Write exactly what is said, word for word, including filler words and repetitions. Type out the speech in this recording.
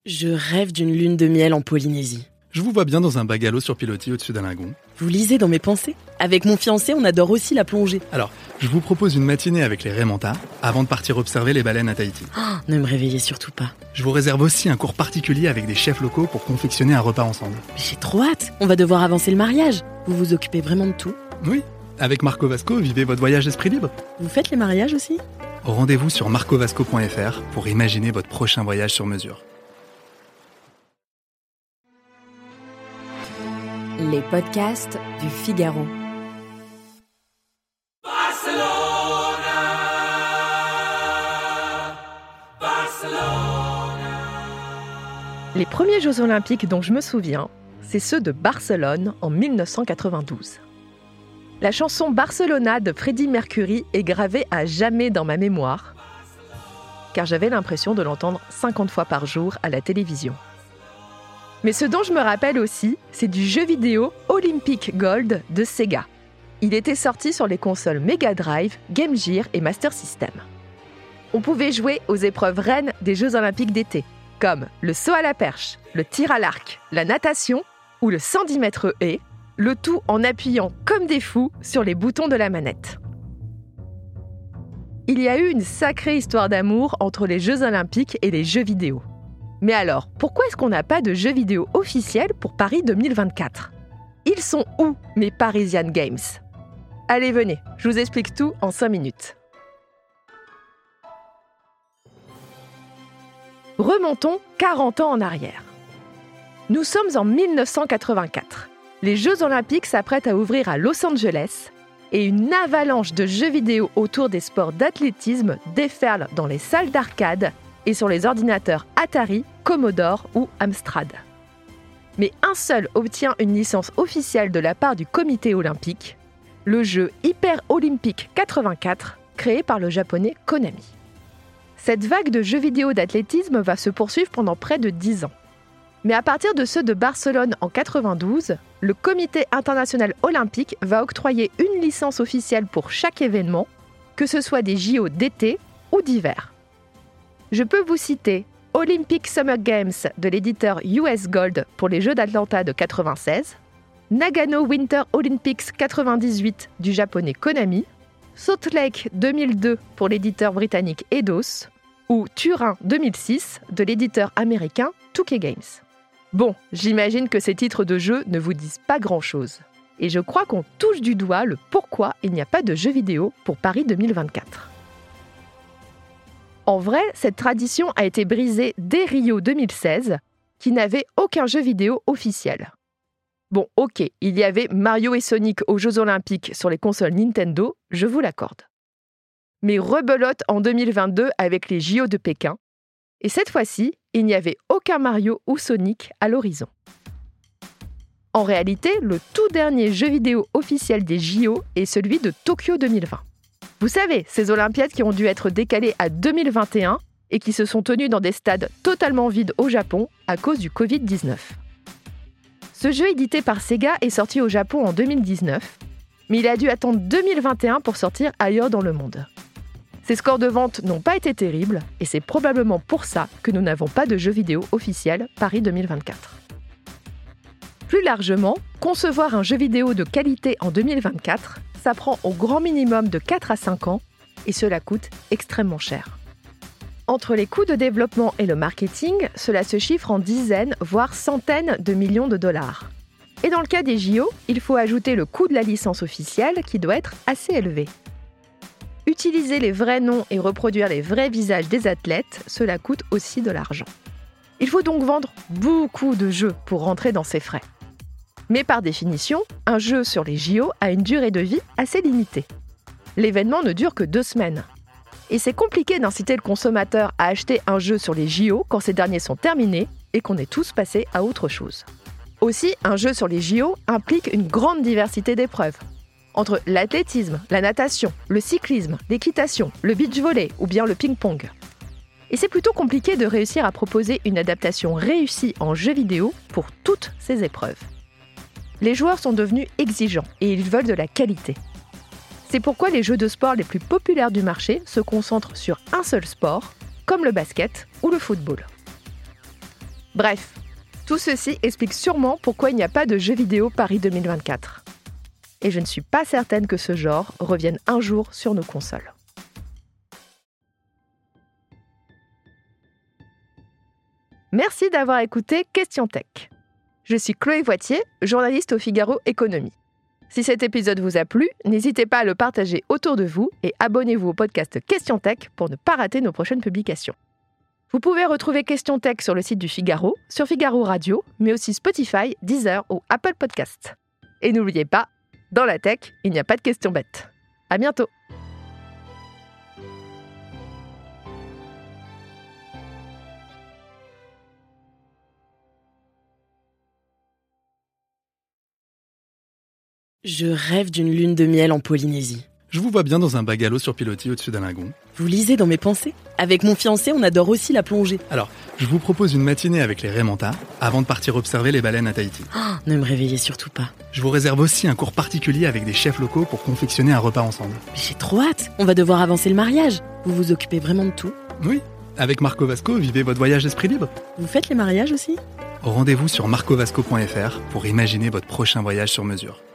Je rêve d'une lune de miel en Polynésie. Je vous vois bien dans un bungalow sur pilotis au-dessus d'un lagon. Vous lisez dans mes pensées ? Avec mon fiancé, on adore aussi la plongée. Alors, je vous propose une matinée avec les Raymanta avant de partir observer les baleines à Tahiti. Oh, ne me réveillez surtout pas. Je vous réserve aussi un cours particulier avec des chefs locaux pour confectionner un repas ensemble. Mais j'ai trop hâte. On va devoir avancer le mariage. Vous vous occupez vraiment de tout ? Oui, avec Marco Vasco, vivez votre voyage d'esprit libre. Vous faites les mariages aussi ? Rendez-vous sur marco vasco point f r pour imaginer votre prochain voyage sur mesure. Les podcasts du Figaro. Barcelona, Barcelona. Les premiers Jeux Olympiques dont je me souviens, c'est ceux de Barcelone en dix-neuf cent quatre-vingt-douze. La chanson Barcelona de Freddie Mercury est gravée à jamais dans ma mémoire, car j'avais l'impression de l'entendre cinquante fois par jour à la télévision. Mais ce dont je me rappelle aussi, c'est du jeu vidéo Olympic Gold de Sega. Il était sorti sur les consoles Mega Drive, Game Gear et Master System. On pouvait jouer aux épreuves reines des Jeux Olympiques d'été, comme le saut à la perche, le tir à l'arc, la natation ou le cent dix mètres haies, le tout en appuyant comme des fous sur les boutons de la manette. Il y a eu une sacrée histoire d'amour entre les Jeux Olympiques et les jeux vidéo. Mais alors, pourquoi est-ce qu'on n'a pas de jeux vidéo officiels pour Paris deux mille vingt-quatre ? Ils sont où, mes Parisian Games ? Allez, venez, je vous explique tout en cinq minutes. Remontons quarante ans en arrière. Nous sommes en dix-neuf cent quatre-vingt-quatre. Les Jeux Olympiques s'apprêtent à ouvrir à Los Angeles et une avalanche de jeux vidéo autour des sports d'athlétisme déferle dans les salles d'arcade et sur les ordinateurs Atari, Commodore ou Amstrad. Mais un seul obtient une licence officielle de la part du comité olympique, le jeu Hyper Olympique quatre-vingt-quatre, créé par le japonais Konami. Cette vague de jeux vidéo d'athlétisme va se poursuivre pendant près de dix ans. Mais à partir de ceux de Barcelone en quatre-vingt-douze, le comité international olympique va octroyer une licence officielle pour chaque événement, que ce soit des J O d'été ou d'hiver. Je peux vous citer Olympic Summer Games de l'éditeur U S Gold pour les Jeux d'Atlanta de quatre-vingt-seize, Nagano Winter Olympics quatre-vingt-dix-huit du japonais Konami, Salt Lake deux mille deux pour l'éditeur britannique Eidos ou Turin deux mille six de l'éditeur américain deux K Games. Bon, j'imagine que ces titres de jeux ne vous disent pas grand-chose. Et je crois qu'on touche du doigt le pourquoi il n'y a pas de jeux vidéo pour Paris deux mille vingt-quatre. En vrai, cette tradition a été brisée dès Rio deux mille seize, qui n'avait aucun jeu vidéo officiel. Bon, ok, il y avait Mario et Sonic aux Jeux Olympiques sur les consoles Nintendo, je vous l'accorde. Mais rebelote en deux mille vingt-deux avec les J O de Pékin, et cette fois-ci, il n'y avait aucun Mario ou Sonic à l'horizon. En réalité, le tout dernier jeu vidéo officiel des J O est celui de Tokyo deux mille vingt. Vous savez, ces Olympiades qui ont dû être décalées à deux mille vingt et un et qui se sont tenues dans des stades totalement vides au Japon à cause du covid dix-neuf. Ce jeu édité par Sega est sorti au Japon en deux mille dix-neuf, mais il a dû attendre deux mille vingt et un pour sortir ailleurs dans le monde. Ses scores de vente n'ont pas été terribles et c'est probablement pour ça que nous n'avons pas de jeu vidéo officiel Paris deux mille vingt-quatre. Plus largement, concevoir un jeu vidéo de qualité en deux mille vingt-quatre, ça prend au grand minimum de quatre à cinq ans et cela coûte extrêmement cher. Entre les coûts de développement et le marketing, cela se chiffre en dizaines, voire centaines de millions de dollars. Et dans le cas des J O, il faut ajouter le coût de la licence officielle qui doit être assez élevé. Utiliser les vrais noms et reproduire les vrais visages des athlètes, cela coûte aussi de l'argent. Il faut donc vendre beaucoup de jeux pour rentrer dans ces frais. Mais par définition, un jeu sur les J O a une durée de vie assez limitée. L'événement ne dure que deux semaines. Et c'est compliqué d'inciter le consommateur à acheter un jeu sur les J O quand ces derniers sont terminés et qu'on est tous passés à autre chose. Aussi, un jeu sur les J O implique une grande diversité d'épreuves. Entre l'athlétisme, la natation, le cyclisme, l'équitation, le beach-volley ou bien le ping-pong. Et c'est plutôt compliqué de réussir à proposer une adaptation réussie en jeu vidéo pour toutes ces épreuves. Les joueurs sont devenus exigeants et ils veulent de la qualité. C'est pourquoi les jeux de sport les plus populaires du marché se concentrent sur un seul sport, comme le basket ou le football. Bref, tout ceci explique sûrement pourquoi il n'y a pas de jeux vidéo Paris deux mille vingt-quatre. Et je ne suis pas certaine que ce genre revienne un jour sur nos consoles. Merci d'avoir écouté Question Tech. Je suis Chloé Voitier, journaliste au Figaro Économie. Si cet épisode vous a plu, n'hésitez pas à le partager autour de vous et abonnez-vous au podcast Question Tech pour ne pas rater nos prochaines publications. Vous pouvez retrouver Question Tech sur le site du Figaro, sur Figaro Radio, mais aussi Spotify, Deezer ou Apple Podcasts. Et n'oubliez pas, dans la tech, il n'y a pas de questions bêtes. À bientôt. Je rêve d'une lune de miel en Polynésie. Je vous vois bien dans un bungalow sur pilotis au-dessus d'un lagon. Vous lisez dans mes pensées ? Avec mon fiancé, on adore aussi la plongée. Alors, je vous propose une matinée avec les Raymanta avant de partir observer les baleines à Tahiti. Oh, ne me réveillez surtout pas. Je vous réserve aussi un cours particulier avec des chefs locaux pour confectionner un repas ensemble. Mais j'ai trop hâte. On va devoir avancer le mariage. Vous vous occupez vraiment de tout ? Oui, avec Marco Vasco, vivez votre voyage esprit libre. Vous faites les mariages aussi ? Rendez-vous sur marco vasco point f r pour imaginer votre prochain voyage sur mesure.